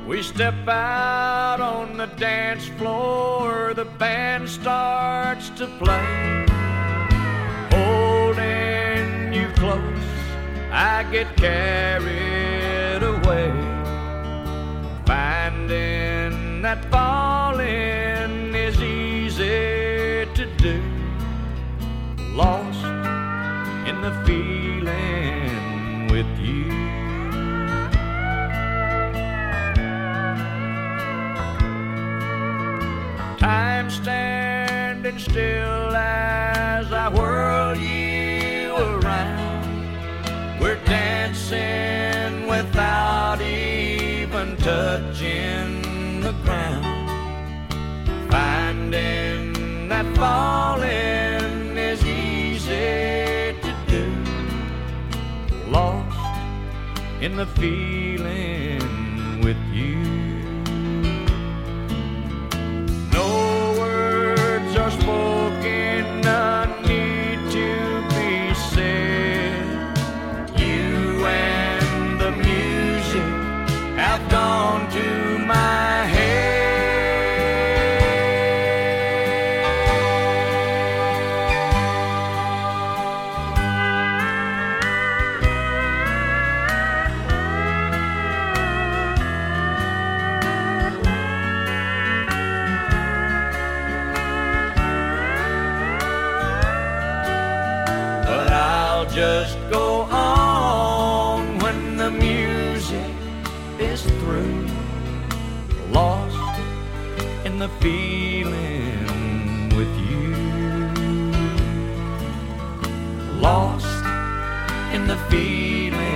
We step out on the dance floor, the band starts to play. Holding you close, I get carried away. Finding that falling is easy to do. Lost in the feeling with you. Time standing still as I whirl you around. We're dancing without even touching the ground. Finding that falling is easy to do. Lost in the feeling with you. Are spoken, none need to be said. You and the music have gone to my head. Just go on when the music is through. Lost in the feeling with you. Lost in the feeling